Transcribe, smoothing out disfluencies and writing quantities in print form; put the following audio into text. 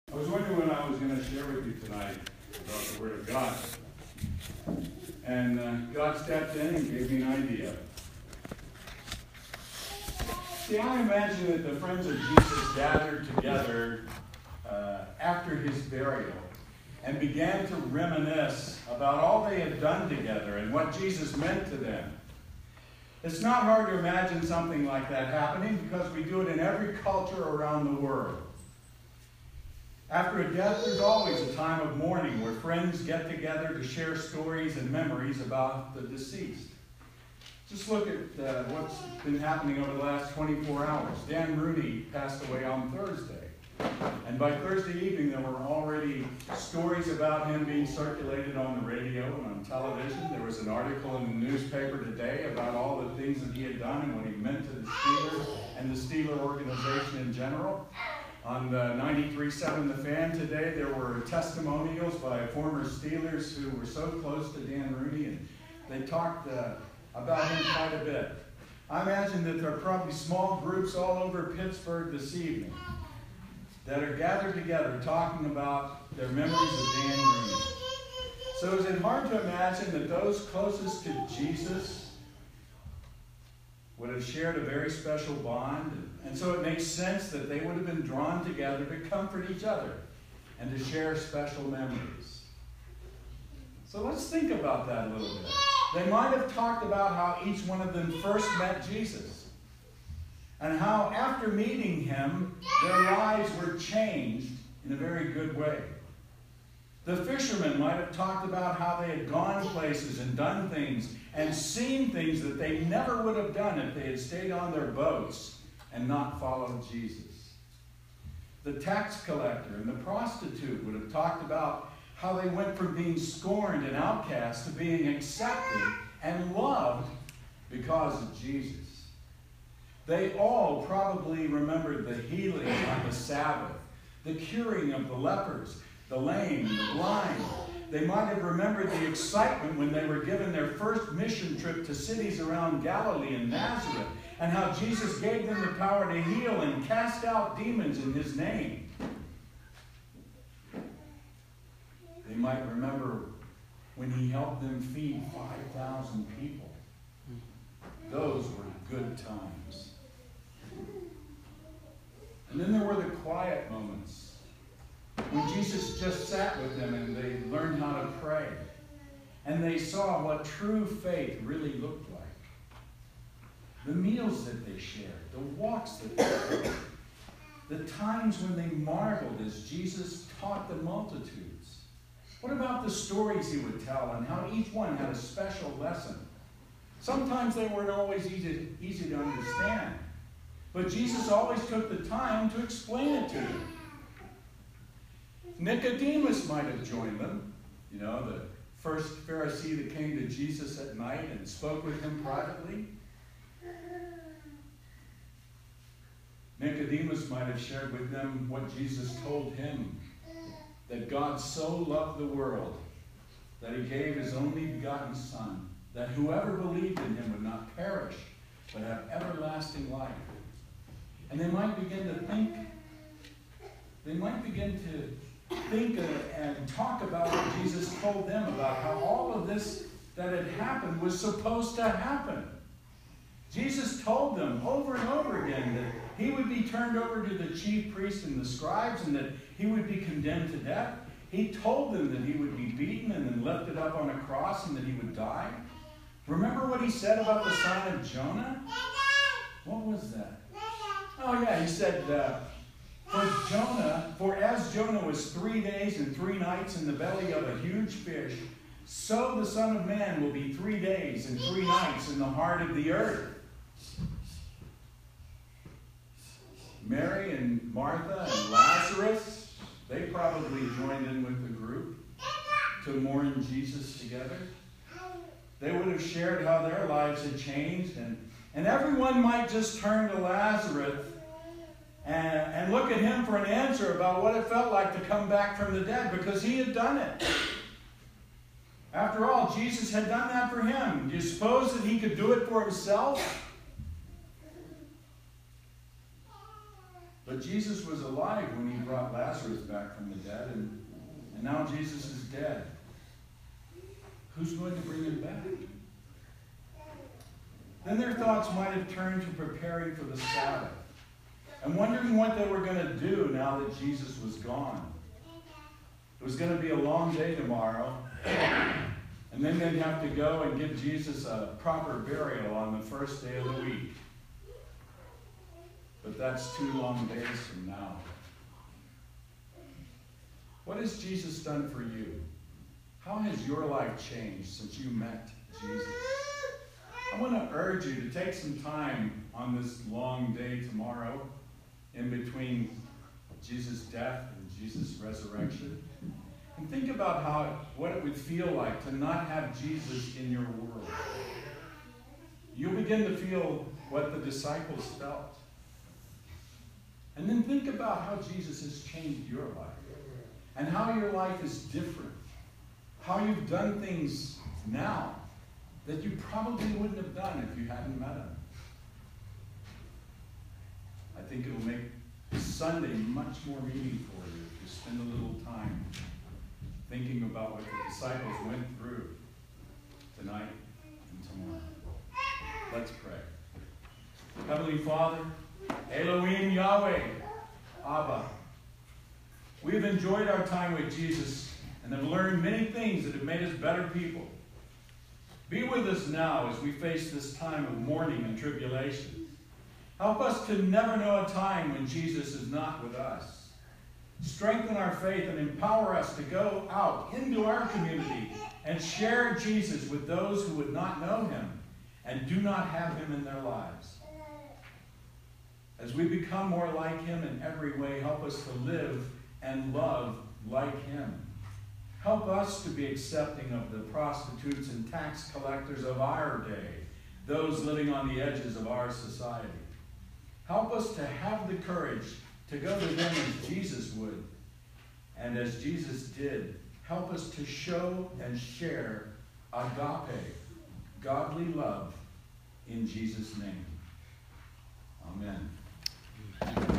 I was wondering what I was going to share with you tonight about the Word of God. And God stepped in and gave me an idea. See, I imagine that the friends of Jesus gathered together after his burial and began to reminisce about all they had done together and what Jesus meant to them. It's not hard to imagine something like that happening because we do it in every culture around the world. After a death, there's always a time of mourning where friends get together to share stories and memories about the deceased. Just look at what's been happening over the last 24 hours. Dan Rooney passed away on Thursday. And by Thursday evening, there were already stories about him being circulated on the radio and on television. There was an article in the newspaper today about all the things that he had done and what he meant to the Steelers and the Steeler organization in general. On the 93.7 The Fan today, there were testimonials by former Steelers who were so close to Dan Rooney, and they talked about him quite a bit. I imagine that there are probably small groups all over Pittsburgh this evening that are gathered together talking about their memories of Dan Rooney. So is it hard to imagine that those closest to Jesus would have shared a very special bond? And so it makes sense that they would have been drawn together to comfort each other and to share special memories. So let's think about that a little bit. They might have talked about how each one of them first met Jesus and how after meeting him, their lives were changed in a very good way. The fishermen might have talked about how they had gone places and done things and seen things that they never would have done if they had stayed on their boats and not followed Jesus. The tax collector and the prostitute would have talked about how they went from being scorned and outcast to being accepted and loved because of Jesus. They all probably remembered the healing on the Sabbath, the curing of the lepers, the lame, the blind. They might have remembered the excitement when they were given their first mission trip to cities around Galilee and Nazareth, and how Jesus gave them the power to heal and cast out demons in his name. They might remember when he helped them feed 5,000 people. Those were good times. And then there were the quiet moments when Jesus just sat with them and they learned how to pray. And they saw what true faith really looked like. The meals that they shared, the walks that they took, the times when they marveled as Jesus taught the multitudes. What about the stories he would tell and how each one had a special lesson? Sometimes they weren't always easy to understand, but Jesus always took the time to explain it to them. Nicodemus might have joined them, the first Pharisee that came to Jesus at night and spoke with him privately. Nicodemus might have shared with them what Jesus told him, that God so loved the world that he gave his only begotten Son, that whoever believed in him would not perish, but have everlasting life. And they might begin to think and talk about what Jesus told them about how all of this that had happened was supposed to happen. Jesus told them over and over again that he would be turned over to the chief priests and the scribes and that he would be condemned to death. He told them that he would be beaten and then lifted up on a cross and that he would die. Remember what he said about the son of Jonah? What was that? Oh yeah, he said, for as Jonah was 3 days and 3 nights in the belly of a huge fish, so the Son of Man will be 3 days and 3 nights in the heart of the earth. Mary and Martha and Lazarus, they probably joined in with the group to mourn Jesus together. They would have shared how their lives had changed, and everyone might just turn to Lazarus and look at him for an answer about what it felt like to come back from the dead, because he had done it. After all, Jesus had done that for him. Do you suppose that he could do it for himself? But Jesus was alive when he brought Lazarus back from the dead, and now Jesus is dead. Who's going to bring him back? Then their thoughts might have turned to preparing for the Sabbath and wondering what they were going to do now that Jesus was gone. It was going to be a long day tomorrow, and then they'd have to go and give Jesus a proper burial on the first day of the week. But that's 2 long days from now. What has Jesus done for you? How has your life changed since you met Jesus? I want to urge you to take some time on this long day tomorrow, in between Jesus' death and Jesus' resurrection, and think about what it would feel like to not have Jesus in your world. You'll begin to feel what the disciples felt. And then think about how Jesus has changed your life and how your life is different. How you've done things now that you probably wouldn't have done if you hadn't met him. I think it will make Sunday much more meaningful for you if you spend a little time thinking about what the disciples went through tonight and tomorrow. Let's pray. Heavenly Father, Elohim Yahweh, Abba, we have enjoyed our time with Jesus and have learned many things that have made us better people. Be with us now as we face this time of mourning and tribulation. Help us to never know a time when Jesus is not with us. Strengthen our faith and empower us to go out into our community and share Jesus with those who would not know him and do not have him in their lives. As we become more like him in every way, help us to live and love like him. Help us to be accepting of the prostitutes and tax collectors of our day, those living on the edges of our society. Help us to have the courage to go to them as Jesus would. And as Jesus did, help us to show and share agape, godly love, in Jesus' name. Amen.